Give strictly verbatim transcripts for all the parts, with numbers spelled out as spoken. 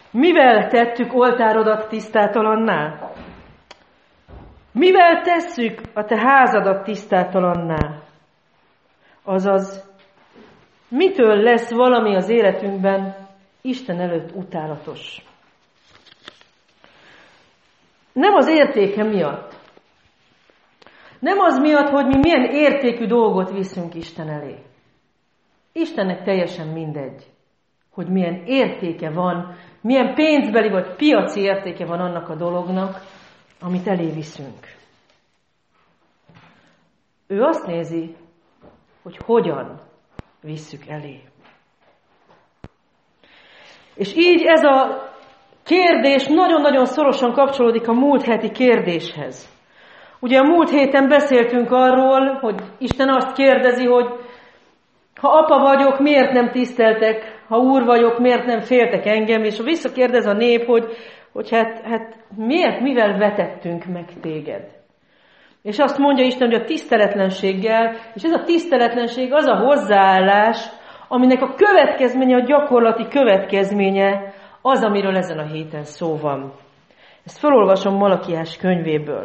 Mivel tettük oltárodat tisztátalanná? Mivel tesszük a te házadat tisztátalanná? Azaz, mitől lesz valami az életünkben Isten előtt utálatos? Nem az értéke miatt. Nem az miatt, hogy mi milyen értékű dolgot viszünk Isten elé. Istennek teljesen mindegy, hogy milyen értéke van, milyen pénzbeli vagy piaci értéke van annak a dolognak, amit elé viszünk. Ő azt nézi, hogy hogyan visszük elé. És így ez a kérdés nagyon-nagyon szorosan kapcsolódik a múlt heti kérdéshez. Ugye a múlt héten beszéltünk arról, hogy Isten azt kérdezi, hogy ha apa vagyok, miért nem tiszteltek? Ha úr vagyok, miért nem féltek engem? És visszakérdez a nép, hogy, hogy hát, hát miért, mivel vetettünk meg téged? És azt mondja Isten, hogy a tiszteletlenséggel, és ez a tiszteletlenség az a hozzáállás, aminek a következménye, a gyakorlati következménye az, amiről ezen a héten szó van. Ezt felolvasom Malakiás könyvéből.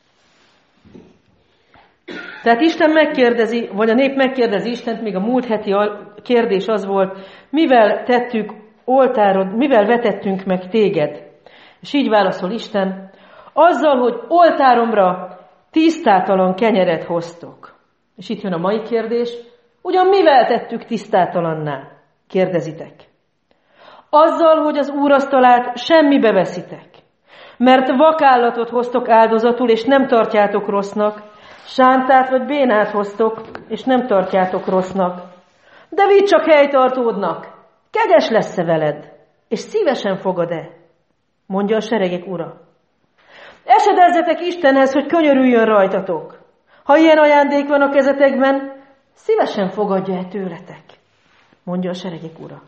Tehát Isten megkérdezi, vagy a nép megkérdezi Istent, még a múlt heti kérdés az volt, mivel tettük oltárod, mivel vetettünk meg téged? És így válaszol Isten, azzal, hogy oltáromra tisztátalan kenyeret hoztok. És itt jön a mai kérdés, ugyan mivel tettük tisztátalanná? Kérdezitek. Azzal, hogy az úrasztalát semmibe veszitek, mert vakállatot hoztok áldozatul, és nem tartjátok rossznak, sántát vagy bénát hoztok, és nem tartjátok rossznak. De vidd csak helytartódnak, kegyes lesz-e veled, és szívesen fogad-e? Mondja a seregek ura. Esedezzetek Istenhez, hogy könyörüljön rajtatok. Ha ilyen ajándék van a kezetekben, szívesen fogadja-e tőletek? Mondja a seregek ura.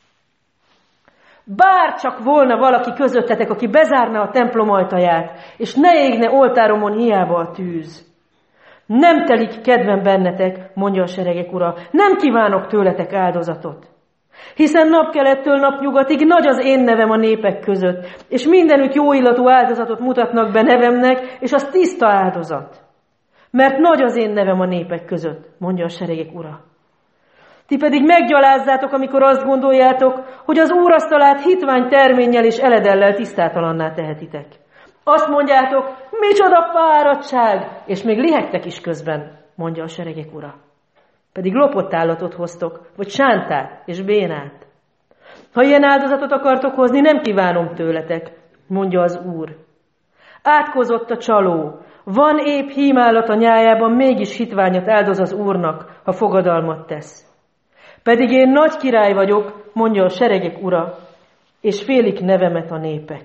Bár csak volna valaki közöttetek, aki bezárna a templom ajtaját, és ne égne oltáromon hiába a tűz. Nem telik kedvem bennetek, mondja a seregek ura, nem kívánok tőletek áldozatot. Hiszen napkelettől napnyugatig nagy az én nevem a népek között, és mindenütt jó illatú áldozatot mutatnak be nevemnek, és az tiszta áldozat. Mert nagy az én nevem a népek között, mondja a seregek ura. Ti pedig meggyalázzátok, amikor azt gondoljátok, hogy az úrasztalát hitvány terménnyel és eledellel tisztátalanná tehetitek. Azt mondjátok, micsoda fáradtság, és még lihegtek is közben, mondja a seregek ura. Pedig lopott állatot hoztok, vagy sántát és bénát. Ha ilyen áldozatot akartok hozni, nem kívánom tőletek, mondja az Úr. Átkozott a csaló, van épp hímállat a nyájában, mégis hitványat áldoz az Úrnak, ha fogadalmat tesz. Pedig én nagy király vagyok, mondja a seregek ura, és félik nevemet a népek.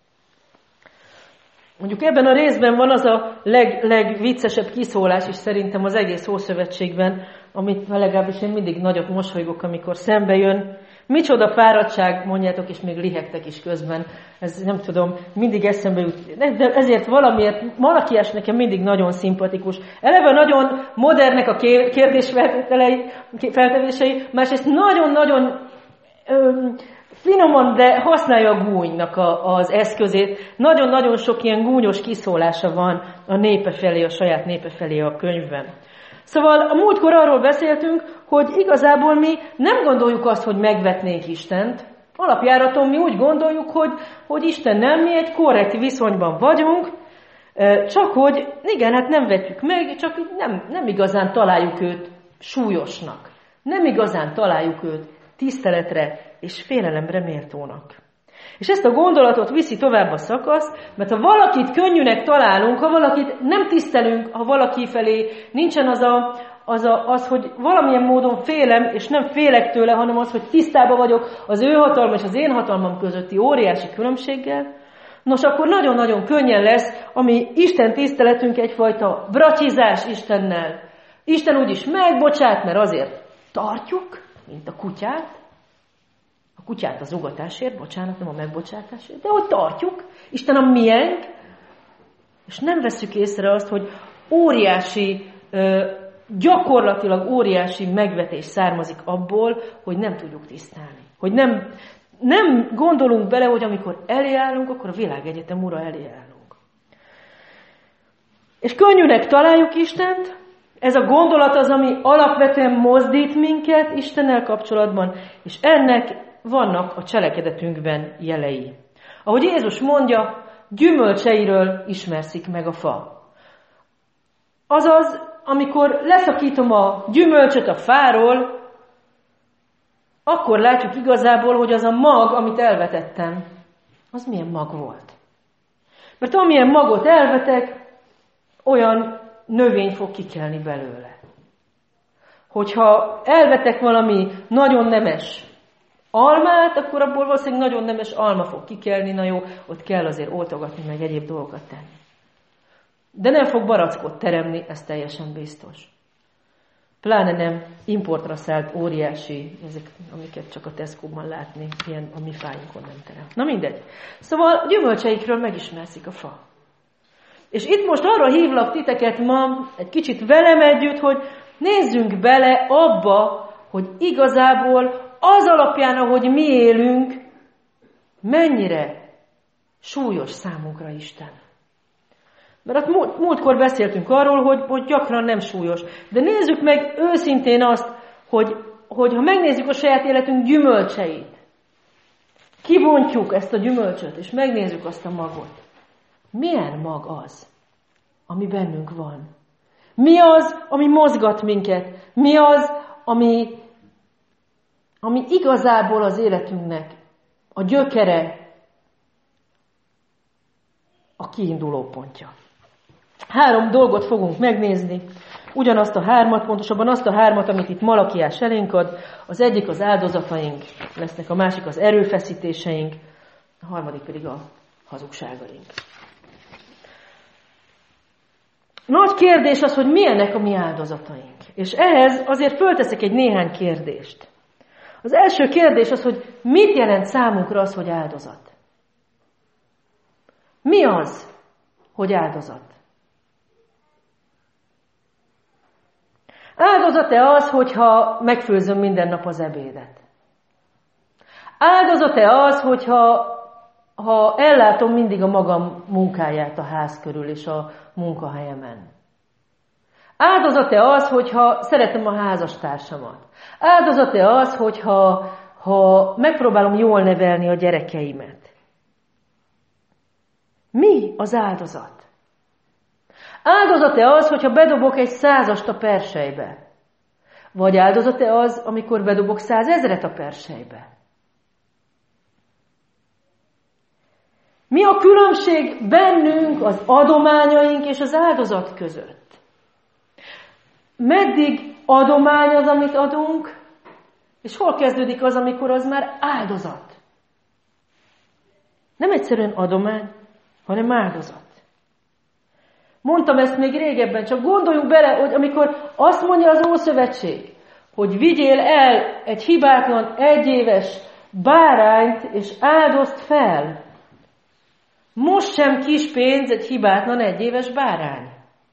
Mondjuk ebben a részben van az a leg, legviccesebb kiszólás is szerintem az egész Ószövetségben, amit legalábbis én mindig nagyot mosolygok, amikor szembe jön. Micsoda fáradtság, mondjátok, és még lihegtek is közben. Ez nem tudom, mindig eszembe jut. De ezért valamiért Malakiás nekem mindig nagyon szimpatikus. Eleve nagyon modernek a kérdésfeltevései, másrészt nagyon-nagyon öm, finoman, de használja a gúnynak a, az eszközét. Nagyon-nagyon sok ilyen gúnyos kiszólása van a népe felé, a saját népe felé a könyvben. Szóval a múltkor arról beszéltünk, hogy igazából mi nem gondoljuk azt, hogy megvetnénk Istent. Alapjáraton mi úgy gondoljuk, hogy, hogy Istennel mi egy korrekt viszonyban vagyunk, csak hogy igen, hát nem vetjük meg, csak nem, nem igazán találjuk őt súlyosnak. Nem igazán találjuk őt tiszteletre és félelemre méltónak. És ezt a gondolatot viszi tovább a szakasz, mert ha valakit könnyűnek találunk, ha valakit nem tisztelünk, ha valaki felé nincsen az, a, az, a, az, hogy valamilyen módon félem, és nem félek tőle, hanem az, hogy tisztában vagyok az ő hatalma és az én hatalmam közötti óriási különbséggel, nos, akkor nagyon-nagyon könnyen lesz a mi Isten tiszteletünk egyfajta bratyizás Istennel. Isten úgyis megbocsát, mert azért tartjuk, mint a kutyát, a kutyát az ugatásért, bocsánat, nem a megbocsátásért, de hogy tartjuk, Isten a miénk, és nem vesszük észre azt, hogy óriási, gyakorlatilag óriási megvetés származik abból, hogy nem tudjuk tisztelni. Hogy nem, nem gondolunk bele, hogy amikor elé állunk, akkor a világegyetem ura elé állunk. És könnyűnek találjuk Istent, ez a gondolat az, ami alapvetően mozdít minket Istennel kapcsolatban, és ennek vannak a cselekedetünkben jelei. Ahogy Jézus mondja, gyümölcseiről ismerszik meg a fa. Azaz, amikor leszakítom a gyümölcsöt a fáról, akkor látjuk igazából, hogy az a mag, amit elvetettem, az milyen mag volt. Mert amilyen magot elvetek, olyan növény fog kikelni belőle. Hogyha elvetek valami nagyon nemes almát, akkor abból valószínűleg nagyon nemes alma fog kikelni, na jó, ott kell azért oltogatni, meg egyéb dolgokat tenni. De nem fog barackot teremni, ez teljesen biztos. Pláne nem importra szállt óriási, ezek, amiket csak a Tesco-ban látni, ilyen a mi fájunkon nem terem. Na mindegy. Szóval gyümölcseikről megismerszik a fa. És itt most arra hívlak titeket ma, egy kicsit velem együtt, hogy nézzünk bele abba, hogy igazából az alapján, ahogy mi élünk, mennyire súlyos számunkra Isten. Mert múlt, múltkor beszéltünk arról, hogy, hogy gyakran nem súlyos. De nézzük meg őszintén azt, hogy, hogy ha megnézzük a saját életünk gyümölcseit, kibontjuk ezt a gyümölcsöt, és megnézzük azt a magot. Milyen mag az, ami bennünk van? Mi az, ami mozgat minket? Mi az, ami, ami igazából az életünknek a gyökere, a kiinduló pontja? Három dolgot fogunk megnézni, ugyanazt a hármat, pontosabban azt a hármat, amit itt Malakiás elénk ad. Az egyik az áldozataink lesznek, a másik az erőfeszítéseink, a harmadik pedig a hazugságaink. Nagy kérdés az, hogy milyenek a mi áldozataink. És ehhez azért fölteszek egy néhány kérdést. Az első kérdés az, hogy mit jelent számunkra az, hogy áldozat? Mi az, hogy áldozat? Áldozat-e az, hogyha megfőzöm minden nap az ebédet? Áldozat-e az, hogyha ha ellátom mindig a magam munkáját a ház körül és a munkahelyemen? Áldozat-e az, hogyha szeretem a házastársamat? Áldozat-e az, hogyha ha megpróbálom jól nevelni a gyerekeimet? Mi az áldozat? Áldozat-e az, hogyha bedobok egy százast a perselybe? Vagy áldozat-e az, amikor bedobok százezret a perselybe? Mi a különbség bennünk, az adományaink és az áldozat között? Meddig adomány az, amit adunk, és hol kezdődik az, amikor az már áldozat? Nem egyszerűen adomány, hanem áldozat. Mondtam ezt még régebben, csak gondoljunk bele, hogy amikor azt mondja az Ószövetség, hogy vigyél el egy hibátlan, egyéves bárányt, és áldozd fel. Most sem kis pénz egy hibátlan, egyéves bárány.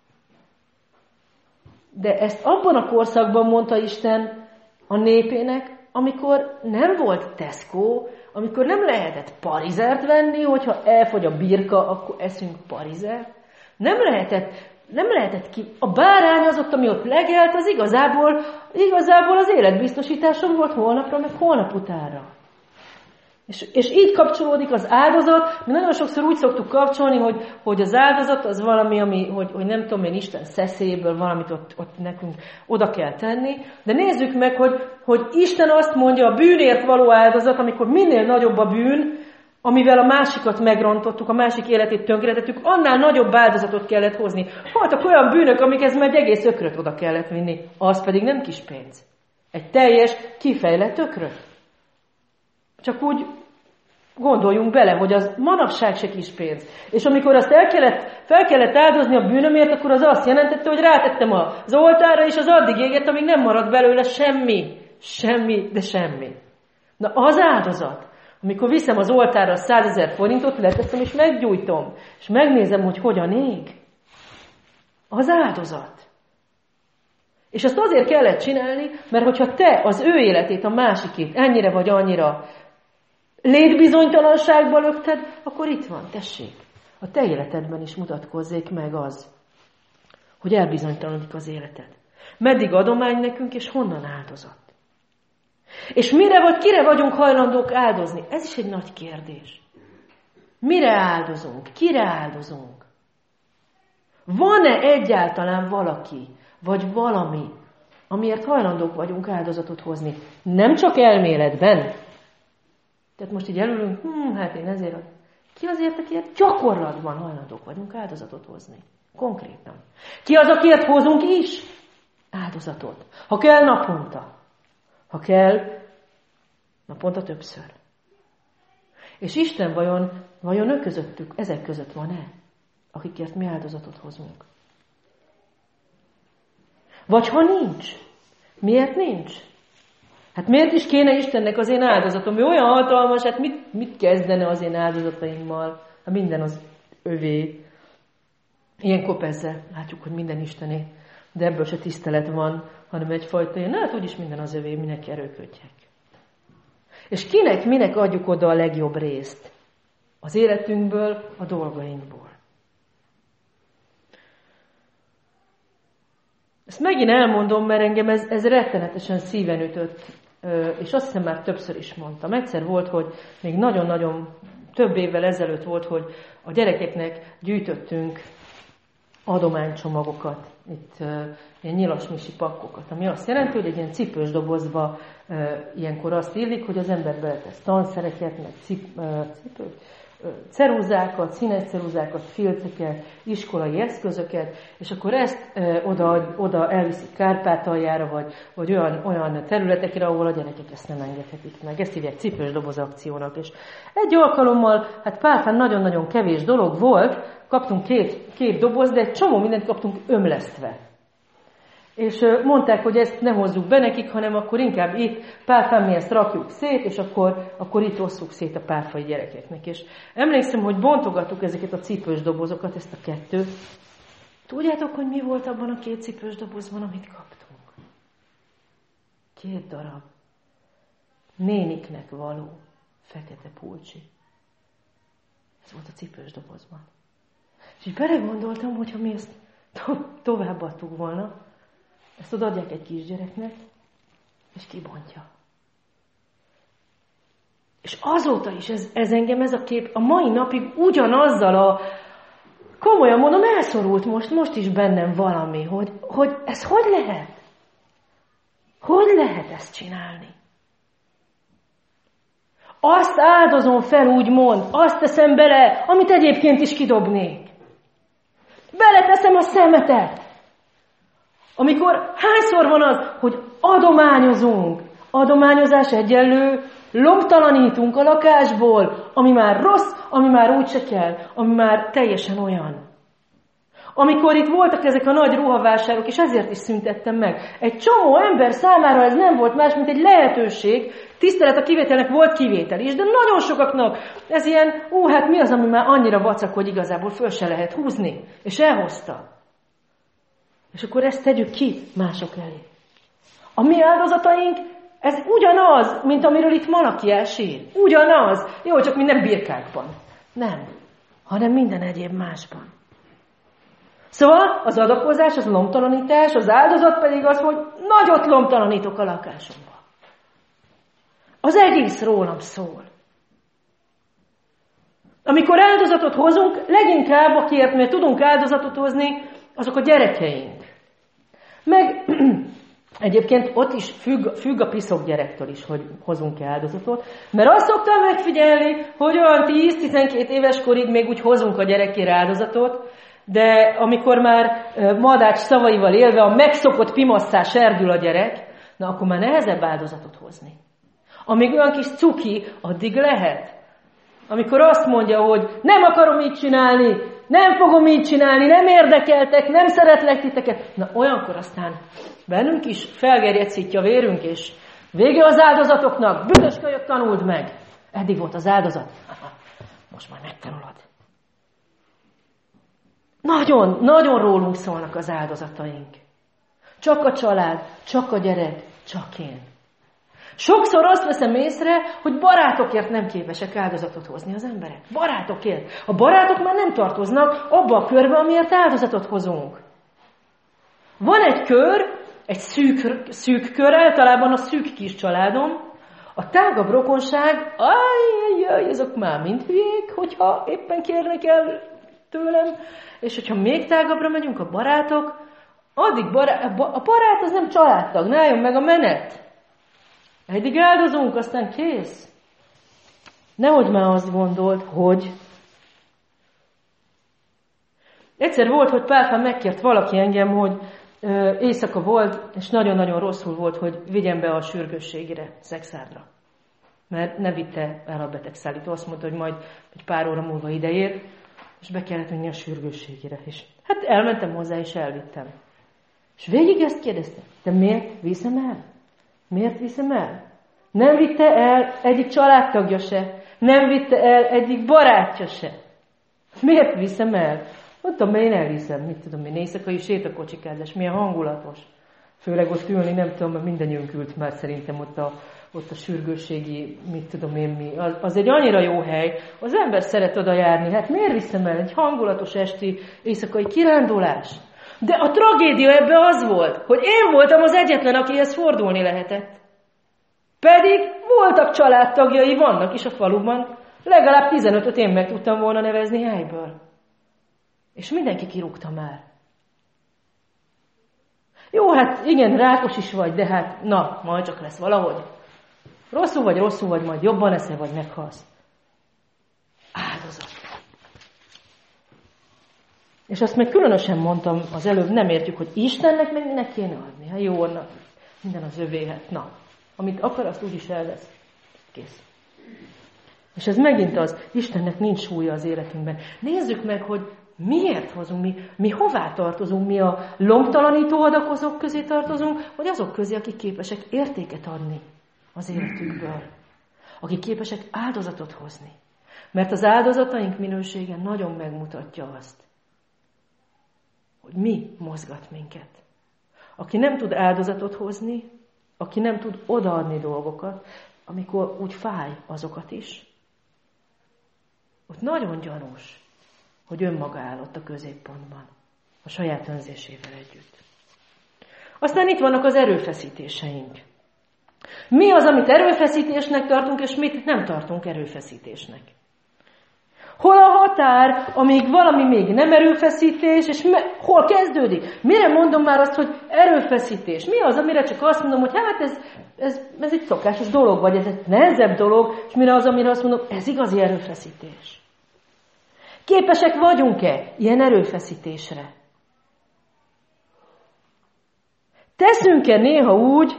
De ezt abban a korszakban mondta Isten a népének, amikor nem volt Tesco, amikor nem lehetett parizert venni, hogyha elfogy a birka, akkor eszünk parizert. Nem lehetett, nem lehetett ki. A bárány az ott, ami ott legelt, az igazából, igazából az életbiztosításom volt holnapra, meg holnap utánra. És, és így kapcsolódik az áldozat. Mi nagyon sokszor úgy szoktuk kapcsolni, hogy, hogy az áldozat az valami, ami, hogy, hogy nem tudom én, Isten szeszéből valamit ott, ott nekünk oda kell tenni. De nézzük meg, hogy, hogy Isten azt mondja, a bűnért való áldozat, amikor minél nagyobb a bűn, amivel a másikat megrontottuk, a másik életét tönkretettük, annál nagyobb áldozatot kellett hozni. Voltak olyan bűnök, amikhez már egy egész ökröt oda kellett vinni, az pedig nem kis pénz. Egy teljes, kifejlett ökröt. Csak úgy gondoljunk bele, hogy az manapság se kis pénz. És amikor azt el kellett, fel kellett áldozni a bűnömért, akkor az azt jelentette, hogy rátettem az oltárra, és az addig égett, amíg nem maradt belőle semmi. Semmi, de semmi. Na az áldozat. Amikor viszem az oltárra százezer forintot, leteszem és meggyújtom. És megnézem, hogy hogyan ég. Az áldozat. És azt azért kellett csinálni, mert hogyha te az ő életét, a másikét ennyire vagy annyira létbizonytalanságba lökted, akkor itt van, tessék. A te életedben is mutatkozzék meg az, hogy elbizonytalanodik az életed. Meddig adomány nekünk, és honnan áldozat? És mire vagy, kire vagyunk hajlandók áldozni? Ez is egy nagy kérdés. Mire áldozunk? Kire áldozunk? Van-e egyáltalán valaki, vagy valami, amiért hajlandók vagyunk áldozatot hozni? Nem csak elméletben. Tehát most így elülünk, hm, hát én ezért, ki azért, akiért gyakorlatban hajlandók vagyunk áldozatot hozni? Konkrétan. Ki az, akiért hozunk is áldozatot? Ha kell, naponta. Ha kell, naponta többször. És Isten vajon, vajon ő közöttük, ezek között van-e, akikért mi áldozatot hozunk? Vagy ha nincs? Miért nincs? Hát miért is kéne Istennek az én áldozatom? Ő olyan hatalmas, hát mit, mit kezdene az én áldozataimmal? Hát minden az övé. Ilyenkor persze látjuk, hogy minden Istené, de ebből se tisztelet van, hanem egyfajta ilyen, hát úgyis minden az övé, minek erőködjek. És kinek, minek adjuk oda a legjobb részt? Az életünkből, a dolgainkból. Ezt megint elmondom, mert engem ez, ez rettenetesen szíven ütött, és azt hiszem már többször is mondtam. Egyszer volt, hogy még nagyon-nagyon több évvel ezelőtt volt, hogy a gyerekeknek gyűjtöttünk adománycsomagokat, itt uh, ilyen nyilasmisi pakkokat, ami azt jelenti, hogy egy ilyen cipős dobozba uh, ilyenkor azt illik, hogy az ember beletesz tanszereket, meg cip, uh, cipőt, uh, cerúzákat, színes cerúzákat, filceket, iskolai eszközöket, és akkor ezt uh, oda, oda elviszik Kárpátaljára, vagy, vagy olyan, olyan területekre, ahol a gyerekek ezt nem engedhetik meg. Ezt hívják cipős doboz akciónak. És egy alkalommal, hát párfán nagyon-nagyon kevés dolog volt, kaptunk két, két doboz, de egy csomó mindent kaptunk ömlesztve. És mondták, hogy ezt ne hozzuk be nekik, hanem akkor inkább itt párfán mi ezt rakjuk szét, és akkor, akkor itt osszuk szét a párfai gyerekeknek. És emlékszem, hogy bontogattuk ezeket a cipős dobozokat, ezt a kettőt. Tudjátok, hogy mi volt abban a két cipős dobozban, amit kaptunk? Két darab néniknek való fekete pulcsi. Ez volt a cipős dobozban. És így belegondoltam, hogyha mi ezt to- továbbadtuk volna, ezt odaadják egy kisgyereknek, és kibontja. És azóta is ez, ez engem, ez a kép a mai napig ugyanazzal a, komolyan mondom, elszorult most, most is bennem valami, hogy, hogy ez hogy lehet? Hogy lehet ezt csinálni? Azt áldozom fel, úgymond, azt teszem bele, amit egyébként is kidobnék. Beleteszem a szemetet. Amikor hányszor van az, hogy adományozunk, adományozás egyenlő, lomtalanítunk a lakásból, ami már rossz, ami már úgyse kell, ami már teljesen olyan. Amikor itt voltak ezek a nagy ruhavásárok, és ezért is szüntettem meg. Egy csomó ember számára ez nem volt más, mint egy lehetőség, tisztelet a kivételnek volt kivétel is, de nagyon sokaknak ez ilyen, ó, hát mi az, ami már annyira vacak, hogy igazából föl se lehet húzni. És elhozta. És akkor ezt tegyük ki mások elé. A mi áldozataink, ez ugyanaz, mint amiről itt Malakiás ír. Ugyanaz. Jó, csak minden birkákban. Nem. Hanem minden egyéb másban. Szóval az adakozás, az lomtalanítás, az áldozat pedig az, hogy nagyot lomtalanítok a lakásomba. Az egész rólam szól. Amikor áldozatot hozunk, leginkább, akiért mi tudunk áldozatot hozni, azok a gyerekeink. Meg egyébként ott is függ, függ a piszok gyerektől is, hogy hozunk-e áldozatot, mert azt szoktam megfigyelni, hogy olyan tíz-tizenkét éves korig még úgy hozunk a gyerekére áldozatot, de amikor már Madács szavaival élve a megszokott pimasszá serdül a gyerek, na akkor már nehezebb áldozatot hozni. Amíg olyan kis cuki, addig lehet. Amikor azt mondja, hogy nem akarom így csinálni, nem fogom így csinálni, nem érdekeltek, nem szeretlek titeket, na olyankor aztán bennünk is felgerjegyszítja a vérünk, és vége az áldozatoknak, büdös kölyök, tanuld meg. Eddig volt az áldozat, most már megtanulod. Nagyon, nagyon rólunk szólnak az áldozataink. Csak a család, csak a gyerek, csak én. Sokszor azt veszem észre, hogy barátokért nem képesek áldozatot hozni az emberek. Barátokért. A barátok már nem tartoznak abba a körbe, amiért áldozatot hozunk. Van egy kör, egy szűk, szűk kör, általában a szűk kis családom, a tágabb rokonság, ajjajjaj, azok már mind hülyék, hogyha éppen kérnek el tőlem, és hogyha még tágabbra megyünk, a barátok, addig bará- a barát az nem családtag, ne álljon meg a menet. Eddig áldozunk, aztán kész. Nehogy már azt gondolt, hogy... Egyszer volt, hogy Pálfán megkért valaki engem, hogy ö, éjszaka volt, és nagyon-nagyon rosszul volt, hogy vigyem be a sürgősségére, szexárdra. Mert ne vitte el a betegszállító. Azt mondta, hogy majd egy pár óra múlva ideér, és be kellett menni a sürgősségére. És hát elmentem hozzá, és elvittem. És végig ezt kérdeztem, de miért viszem el? Miért viszem el? Nem vitte el egyik családtagja se, nem vitte el egyik barátja se. Miért viszem el? Mondtam, mert én elviszem, mit tudom én, éjszakai sétakocsikázás, milyen hangulatos. Főleg ott ülni, nem tudom, mert mindenjünk ült már szerintem ott a, ott a sürgősségi, mit tudom én mi. Az, az egy annyira jó hely, az ember szeret oda járni. Hát miért viszem el egy hangulatos esti éjszakai kirándulás? De a tragédia ebbe az volt, hogy én voltam az egyetlen, akihez fordulni lehetett. Pedig voltak családtagjai, vannak is a faluban, legalább tizenötöt én meg tudtam volna nevezni helyből. És mindenki kirúgta már. Jó, hát igen, rákos is vagy, de hát na, majd csak lesz valahogy. Rosszul vagy, rosszul vagy, majd jobban leszel, vagy meghalsz. Áldozat. És azt még különösen mondtam az előbb, nem értjük, hogy Istennek meg minek kéne adni. Hát jó, na, minden az övé, hát na. Amit akar, azt úgyis elvesz. Kész. És ez megint az, Istennek nincs súlya az életünkben. Nézzük meg, hogy miért hozunk mi, mi hová tartozunk, mi a lombtalanító adakozók közé tartozunk, vagy azok közé, akik képesek értéket adni az életükből. Akik képesek áldozatot hozni. Mert az áldozataink minősége nagyon megmutatja azt, hogy mi mozgat minket. Aki nem tud áldozatot hozni, aki nem tud odaadni dolgokat, amikor úgy fáj azokat is, ott nagyon gyanús, hogy önmaga áll ott a középpontban, a saját önzésével együtt. Aztán itt vannak az erőfeszítéseink. Mi az, amit erőfeszítésnek tartunk, és mit nem tartunk erőfeszítésnek? Hol a határ, amíg valami még nem erőfeszítés, és me- hol kezdődik? Mire mondom már azt, hogy erőfeszítés? Mi az, amire csak azt mondom, hogy hát ez, ez, ez egy szokásos dolog, vagy ez egy nehezebb dolog, és mire az, amire azt mondom, ez igazi erőfeszítés? Képesek vagyunk-e ilyen erőfeszítésre? Teszünk-e néha úgy,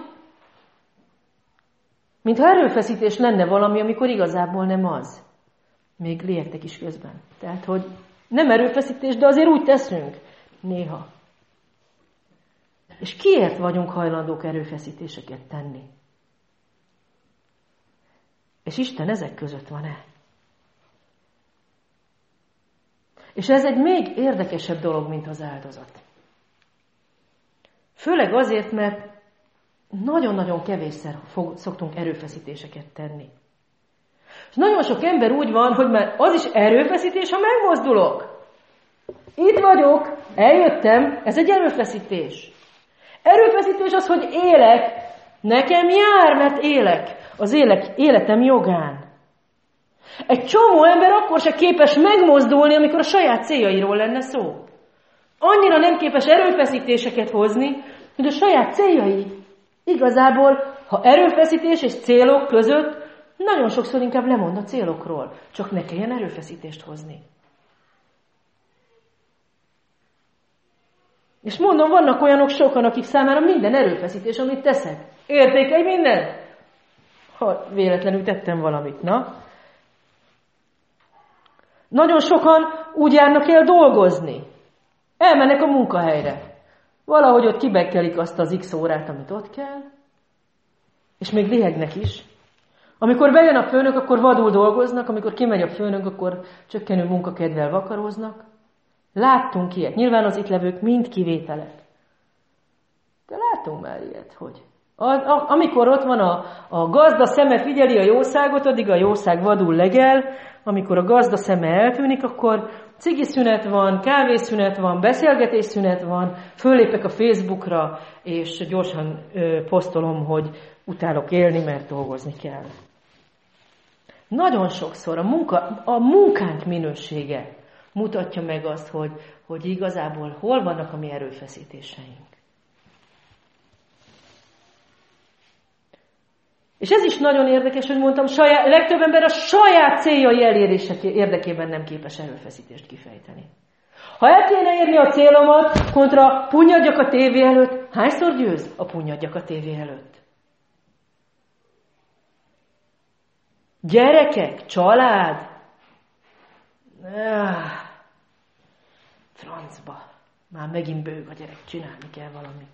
mintha erőfeszítés lenne valami, amikor igazából nem az? Még liegtek is közben. Tehát, hogy nem erőfeszítés, de azért úgy teszünk. Néha. És kiért vagyunk hajlandók erőfeszítéseket tenni? És Isten ezek között van-e? És ez egy még érdekesebb dolog, mint az áldozat. Főleg azért, mert nagyon-nagyon kevésszer fog, szoktunk erőfeszítéseket tenni. És nagyon sok ember úgy van, hogy már az is erőfeszítés, ha megmozdulok. Itt vagyok, eljöttem, ez egy erőfeszítés. Erőfeszítés az, hogy élek, nekem jár, mert élek, az élek, életem jogán. Egy csomó ember akkor se képes megmozdulni, amikor a saját céljairól lenne szó. Annyira nem képes erőfeszítéseket hozni, hogy a saját céljai. Igazából, ha erőfeszítés és célok között, nagyon sokszor inkább lemond a célokról, csak ne kelljen erőfeszítést hozni. És mondom, vannak olyanok sokan, akik számára minden erőfeszítés, amit teszek. Értékelj mindent! Ha véletlenül tettem valamit, na? Nagyon sokan úgy járnak el dolgozni. Elmennek a munkahelyre. Valahogy ott kibekkelik azt az x órát, amit ott kell, és még lihegnek is. Amikor bejön a főnök, akkor vadul dolgoznak, amikor kimegy a főnök, akkor csökkenő munkakedvel vakaróznak. Láttunk ilyet. Nyilván az itt levők mind kivételek. De látunk már ilyet, hogy A, a, amikor ott van a, a gazda szeme figyeli a jószágot, addig a jószág vadul legel, amikor a gazda szeme eltűnik, akkor cigiszünet van, kávészünet van, beszélgetésszünet van, fölépek a Facebookra, és gyorsan ö, posztolom, hogy utálok élni, mert dolgozni kell. Nagyon sokszor a, munka, a munkánk minősége mutatja meg azt, hogy, hogy igazából hol vannak a mi erőfeszítéseink. És ez is nagyon érdekes, hogy mondtam, saját, legtöbb ember a saját céljai elérése érdekében nem képes erőfeszítést kifejteni. Ha el kéne érni a célomat, kontra punnyadjak a tévé előtt, hányszor győz a punnyadjak a tévé előtt? Gyerekek, család, ah, francba, már megint bőg a gyerek, csinálni kell valamit.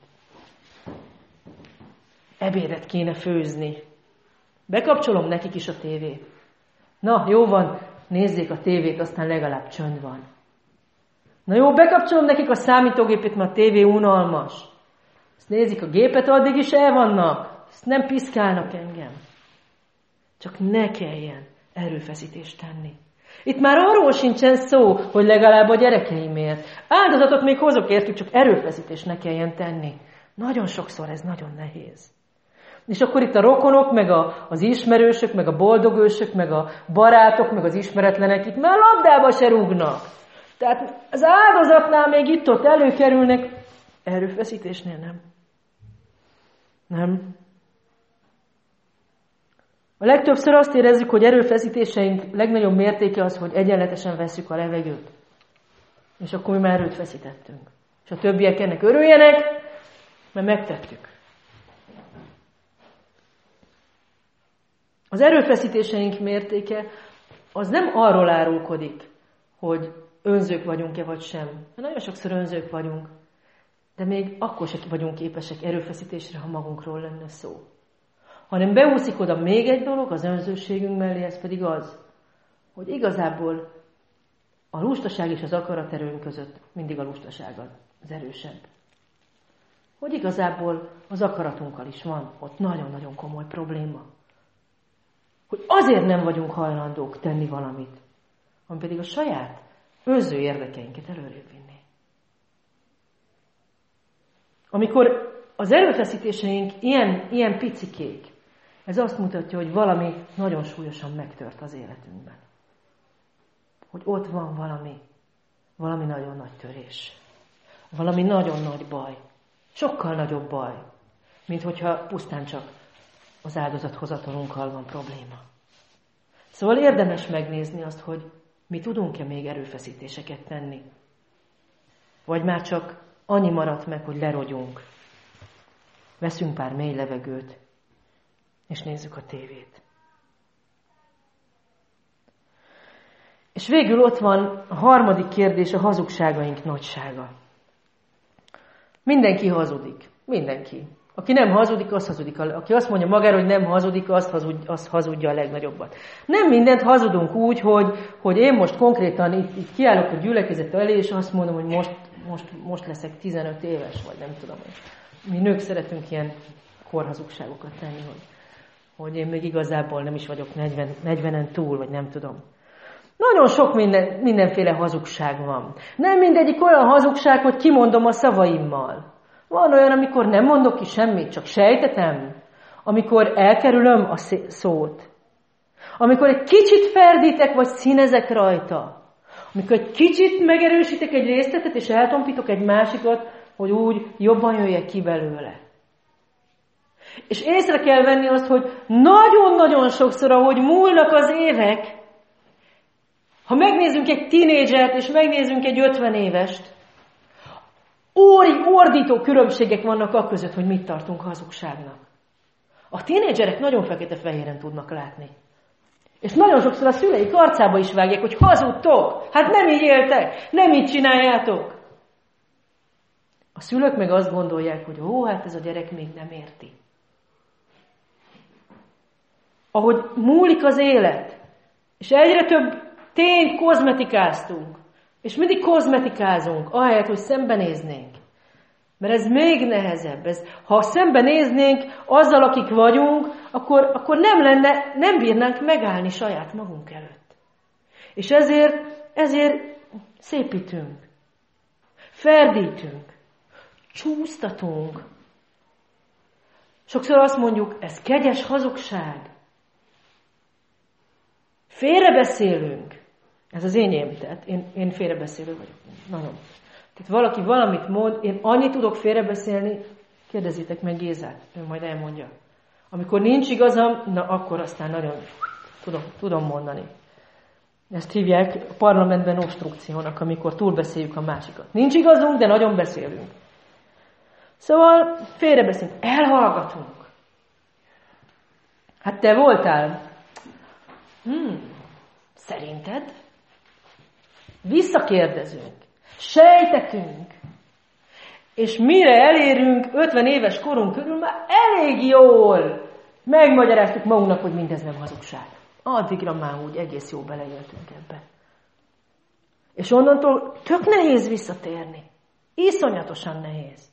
Ebédet kéne főzni. Bekapcsolom nekik is a tévét. Na, jó van, nézzék a tévét, aztán legalább csönd van. Na jó, bekapcsolom nekik a számítógépét, mert a tévé unalmas. Azt nézik a gépet, addig is el vannak. Azt nem piszkálnak engem. Csak ne kelljen erőfeszítést tenni. Itt már arról sincsen szó, hogy legalább a gyerekeimért. Áldozatot még hozok értük, csak erőfeszítést ne kelljen tenni. Nagyon sokszor ez nagyon nehéz. És akkor itt a rokonok, meg a, az ismerősök, meg a boldogősök, meg a barátok, meg az ismeretlenek itt már labdába se rúgnak. Tehát az áldozatnál még itt-ott előkerülnek, erőfeszítésnél nem. Nem. A legtöbbször azt érezzük, hogy erőfeszítéseink legnagyobb mértéke az, hogy egyenletesen vesszük a levegőt. És akkor mi már erőt veszítettünk. És a többiek ennek örüljenek, mert megtettük. Az erőfeszítéseink mértéke az nem arról árulkodik, hogy önzők vagyunk-e vagy sem. Nagyon sokszor önzők vagyunk, de még akkor sem vagyunk képesek erőfeszítésre, ha magunkról lenne szó. Hanem beúszik oda még egy dolog az önzőségünk mellé, ez pedig az, hogy igazából a lustaság és az akaraterőnk között mindig a lustaság az erősebb. Hogy igazából az akaratunkkal is van ott nagyon-nagyon komoly probléma. Hogy azért nem vagyunk hajlandók tenni valamit, ami pedig a saját önző érdekeinket előrébb vinni. Amikor az erőfeszítéseink ilyen, ilyen picikék, ez azt mutatja, hogy valami nagyon súlyosan megtört az életünkben. Hogy ott van valami, valami nagyon nagy törés. Valami nagyon nagy baj. Sokkal nagyobb baj, mint hogyha pusztán csak az áldozathozatalunkkal van probléma. Szóval érdemes megnézni azt, hogy mi tudunk-e még erőfeszítéseket tenni. Vagy már csak annyi maradt meg, hogy lerogyunk. Veszünk pár mély levegőt, és nézzük a tévét. És végül ott van a harmadik kérdés, a hazugságaink nagysága. Mindenki hazudik. Mindenki. Aki nem hazudik, az hazudik. Aki azt mondja magára, hogy nem hazudik, azt, hazud, azt hazudja a legnagyobbat. Nem mindent hazudunk úgy, hogy, hogy én most konkrétan itt, itt kiállok a gyülekezet elé, és azt mondom, hogy most, most, most leszek tizenöt éves, vagy nem tudom. Mi nők szeretünk ilyen korhazugságokat tenni, hogy, hogy én még igazából nem is vagyok negyven, negyvenen túl, vagy nem tudom. Nagyon sok minden, mindenféle hazugság van. Nem mindegyik olyan hazugság, hogy kimondom a szavaimmal. Van olyan, amikor nem mondok ki semmit, csak sejtetem. Amikor elkerülöm a szót. Amikor egy kicsit ferdítek, vagy színezek rajta. Amikor egy kicsit megerősítek egy részletet, és eltompítok egy másikat, hogy úgy jobban jöjjek ki belőle. És észre kell venni azt, hogy nagyon-nagyon sokszor, ahogy múlnak az évek, ha megnézzünk egy tínédzsert, és megnézzünk egy ötven évest, óri, ordító különbségek vannak a között, hogy mit tartunk hazugságnak. A tínédzserek nagyon fekete-fehéren tudnak látni. És nagyon sokszor a szüleik arcába is vágják, hogy hazudtok, hát nem így éltek, nem így csináljátok. A szülők meg azt gondolják, hogy ó, hát ez a gyerek még nem érti. Ahogy múlik az élet, és egyre több tényt kozmetikáztunk, és mindig kozmetikázunk, ahelyett, hogy szembenéznénk. Mert ez még nehezebb. Ez, ha szembenéznénk azzal, akik vagyunk, akkor, akkor nem lenne, nem bírnánk megállni saját magunk előtt. És ezért, ezért szépítünk, ferdítünk, csúsztatunk. Sokszor azt mondjuk, ez kegyes hazugság. Félrebeszélünk. Ez az enyém, tehát én, én félrebeszélő vagyok. Nagyon. Tehát valaki valamit mond, én annyit tudok félrebeszélni, kérdezzétek meg Gézát, ő majd elmondja. Amikor nincs igazam, na akkor aztán nagyon tudom, tudom mondani. Ezt hívják a parlamentben obstrukciónak, amikor túlbeszéljük a másikat. Nincs igazunk, de nagyon beszélünk. Szóval félrebeszélünk, elhallgatunk. Hát te voltál? Hmm, szerinted? Visszakérdezünk, sejtetünk, és mire elérünk ötven éves korunk körül, már elég jól megmagyaráztuk magunknak, hogy mindez nem hazugság. Addigra már úgy egész jó beleéltünk ebbe. És onnantól tök nehéz visszatérni. Iszonyatosan nehéz.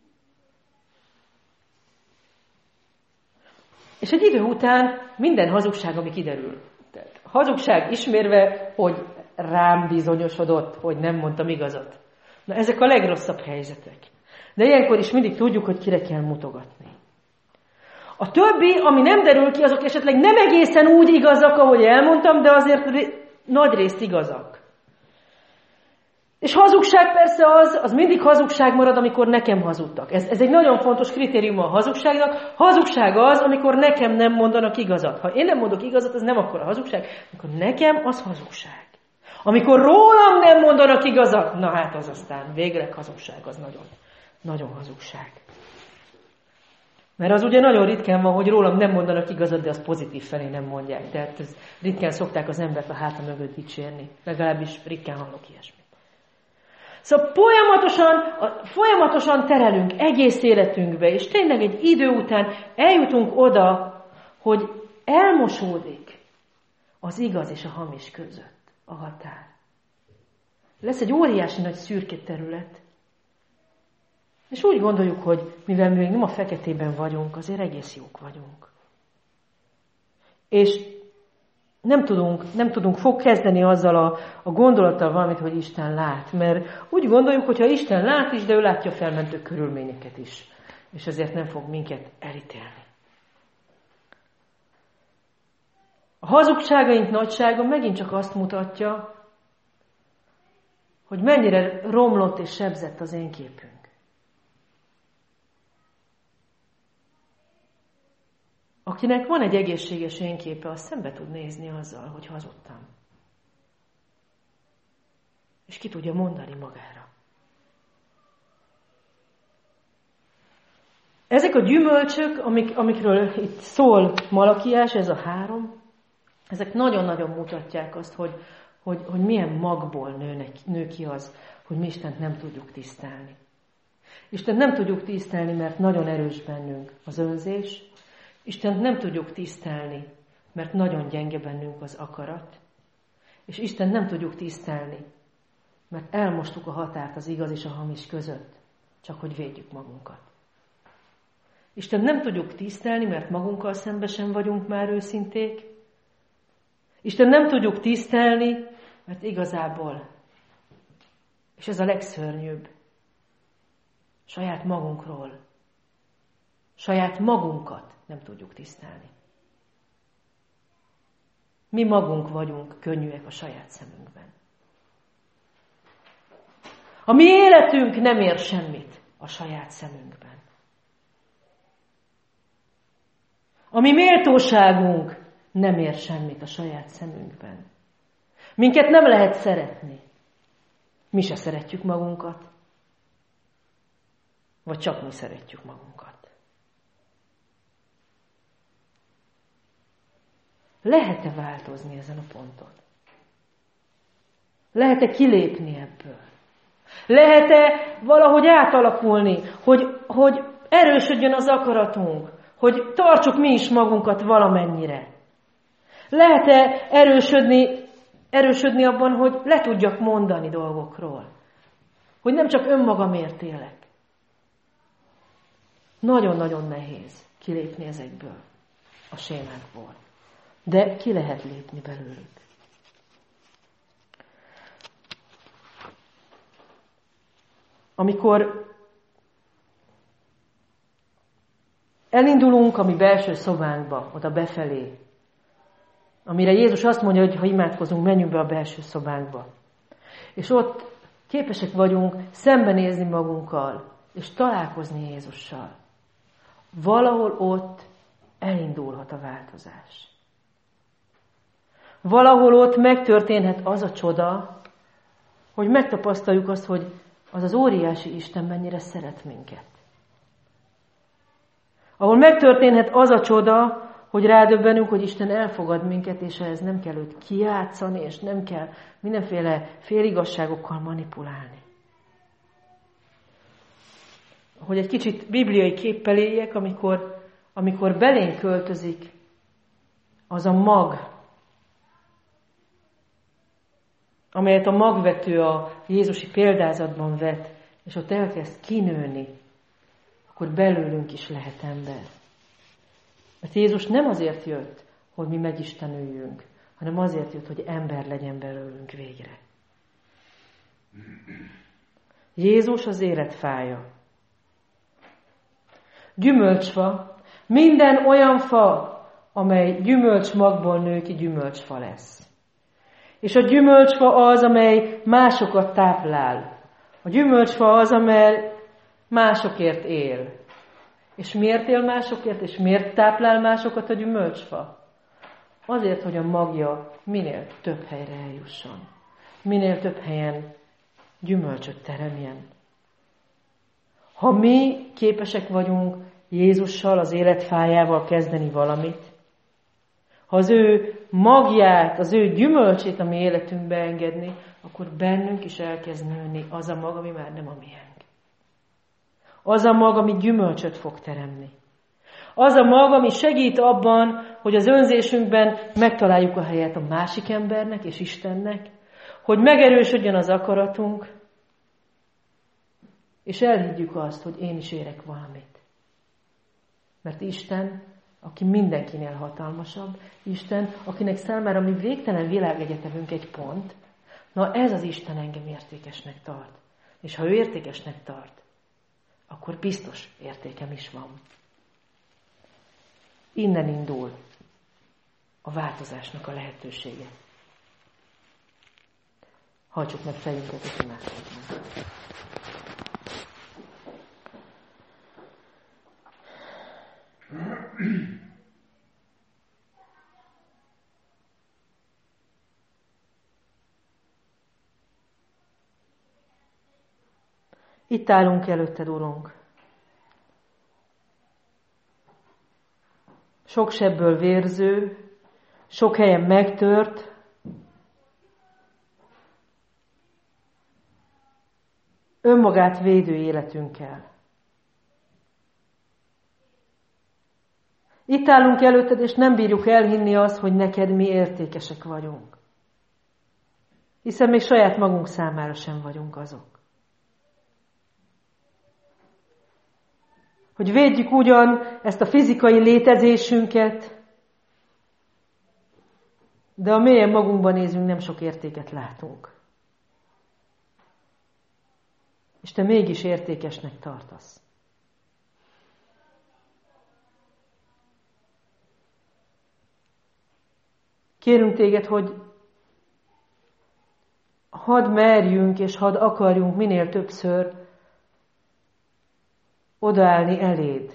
És egy idő után minden hazugság, ami kiderül. Tehát hazugság ismérve, hogy rám bizonyosodott, hogy nem mondtam igazat. Na, ezek a legrosszabb helyzetek. De ilyenkor is mindig tudjuk, hogy kire kell mutogatni. A többi, ami nem derül ki, azok esetleg nem egészen úgy igazak, ahogy elmondtam, de azért nagy részt igazak. És hazugság persze az, az mindig hazugság marad, amikor nekem hazudtak. Ez, ez egy nagyon fontos kritérium a hazugságnak. Hazugság az, amikor nekem nem mondanak igazat. Ha én nem mondok igazat, az nem akkor a hazugság, amikor nekem az hazugság. Amikor rólam nem mondanak igazat, na hát az aztán végleg hazugság, az nagyon, nagyon hazugság. Mert az ugye nagyon ritkán van, hogy rólam nem mondanak igazat, de az pozitív felé nem mondják. Tehát ez, ritkán szokták az embert a háta mögött dicsérni. Legalábbis ritkán hallok ilyesmit. Szóval folyamatosan, folyamatosan terelünk egész életünkbe, és tényleg egy idő után eljutunk oda, hogy elmosódik az igaz és a hamis között a határ. Lesz egy óriási nagy szürke terület, és úgy gondoljuk, hogy mivel mi még nem a feketében vagyunk, azért egész jók vagyunk. És nem tudunk, nem tudunk fog kezdeni azzal a, a gondolattal valamit, hogy Isten lát. Mert úgy gondoljuk, hogy ha Isten lát is, de ő látja a felmentő körülményeket is. És ezért nem fog minket elítélni. A hazugságaink nagysága megint csak azt mutatja, hogy mennyire romlott és sebzett az én képünk. Akinek van egy egészséges énképe, az szembe tud nézni azzal, hogy hazudtam. És ki tudja mondani magára. Ezek a gyümölcsök, amik, amikről itt szól Malakiás, ez a három, ezek nagyon-nagyon mutatják azt, hogy, hogy, hogy milyen magból nőnek, nő ki az, hogy mi Istent nem tudjuk tisztelni. Istent nem tudjuk tisztelni, mert nagyon erős bennünk az önzés. Istent nem tudjuk tisztelni, mert nagyon gyenge bennünk az akarat. És Istent nem tudjuk tisztelni, mert elmostuk a határt az igaz és a hamis között, csak hogy védjük magunkat. Istent nem tudjuk tisztelni, mert magunkkal szembe sem vagyunk már őszinték. Isten nem tudjuk tisztelni, mert igazából, és ez a legszörnyűbb, saját magunkról, saját magunkat nem tudjuk tisztelni. Mi magunk vagyunk könnyűek a saját szemünkben. A mi életünk nem ér semmit a saját szemünkben. A mi méltóságunk nem ér semmit a saját szemünkben. Minket nem lehet szeretni. Mi se szeretjük magunkat. Vagy csak mi szeretjük magunkat. Lehet-e változni ezen a ponton? Lehet-e kilépni ebből? Lehet-e valahogy átalakulni, hogy, hogy erősödjön az akaratunk, hogy tartsuk mi is magunkat valamennyire? Lehet-e erősödni, erősödni abban, hogy le tudjak mondani dolgokról? Hogy nem csak önmagamért élek, Nagyon-nagyon nehéz kilépni ezekből a sémákból. De ki lehet lépni belőlük. Amikor elindulunk a mi belső szobánkba, oda befelé, amire Jézus azt mondja, hogy ha imádkozunk, menjünk be a belső szobánkba. És ott képesek vagyunk szembenézni magunkkal, és találkozni Jézussal. Valahol ott elindulhat a változás. Valahol ott megtörténhet az a csoda, hogy megtapasztaljuk azt, hogy az az óriási Isten mennyire szeret minket. Ahol megtörténhet az a csoda, hogy rádöbbenünk, hogy Isten elfogad minket, és ehhez nem kell őt kijátszani, és nem kell mindenféle féligasságokkal manipulálni. Hogy egy kicsit bibliai képpel éljek, amikor, amikor belénk költözik az a mag, amelyet a magvető a jézusi példázatban vet, és ott elkezd kinőni, akkor belőlünk is lehet ember. Mert Jézus nem azért jött, hogy mi megistenüljünk, hanem azért jött, hogy ember legyen belőlünk végre. Jézus az életfája. Gyümölcsfa, minden olyan fa, amely gyümölcsmagból nő ki, gyümölcsfa lesz. És a gyümölcsfa az, amely másokat táplál. A gyümölcsfa az, amely másokért él. És miért él másokért, és miért táplál másokat a gyümölcsfa? Azért, hogy a magja minél több helyre eljusson. Minél több helyen gyümölcsöt teremjen. Ha mi képesek vagyunk Jézussal, az életfájával kezdeni valamit, ha az ő magját, az ő gyümölcsét a mi életünkbe engedni, akkor bennünk is elkezd nőni az a mag, ami már nem a miénk. Az a mag, ami gyümölcsöt fog teremni. Az a mag, ami segít abban, hogy az önzésünkben megtaláljuk a helyet a másik embernek és Istennek, hogy megerősödjön az akaratunk, és elhiggyük azt, hogy én is érek valamit. Mert Isten, aki mindenkinél hatalmasabb, Isten, akinek számára mi végtelen világegyetemünk egy pont, na ez az Isten engem értékesnek tart. És ha ő értékesnek tart, akkor biztos értékem is van. Innen indul a változásnak a lehetősége. Hajtsuk meg fejünket, és imádkozzunk. Itt állunk előtted, Urunk. Sok sebből vérző, sok helyen megtört, önmagát védő életünkkel. Itt állunk előtted, és nem bírjuk elhinni azt, hogy neked mi értékesek vagyunk. Hiszen még saját magunk számára sem vagyunk azok. Hogy védjük ugyan ezt a fizikai létezésünket, de a mélyen magunkban nézünk, nem sok értéket látunk. És te mégis értékesnek tartasz. Kérünk téged, hogy hadd merjünk és hadd akarjunk minél többször odaállni eléd.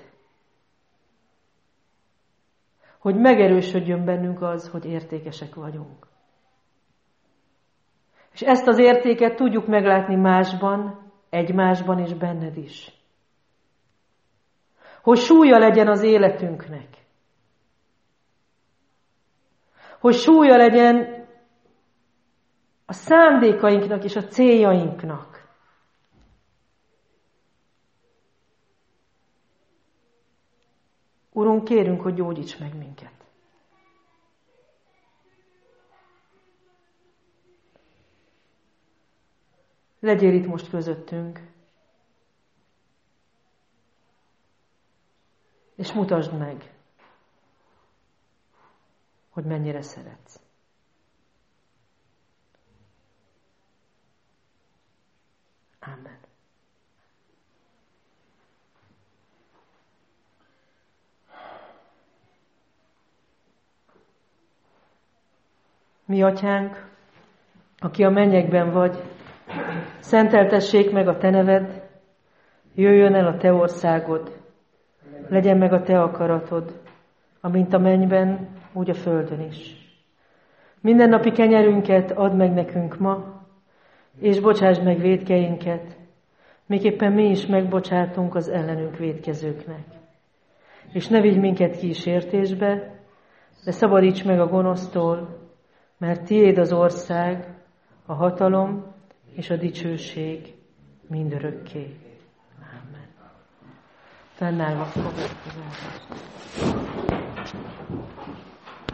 Hogy megerősödjön bennünk az, hogy értékesek vagyunk. És ezt az értéket tudjuk meglátni másban, egymásban és benned is. Hogy súlya legyen az életünknek. Hogy súlya legyen a szándékainknak és a céljainknak. Urunk, kérünk, hogy gyógyíts meg minket. Legyél itt most közöttünk. és mutasd meg, hogy mennyire szeretsz. Amen. Mi atyánk, aki a mennyekben vagy, szenteltessék meg a te neved, jöjjön el a te országod, legyen meg a te akaratod, amint a mennyben, úgy a földön is. Mindennapi kenyerünket add meg nekünk ma, és bocsásd meg vétkeinket, miképpen mi is megbocsátunk az ellenünk vétkezőknek. És ne vigy minket kísértésbe, de szabadíts meg a gonosztól, mert tiéd az ország, a hatalom és a dicsőség mindörökké. Amen. Fennállva fogadkozást.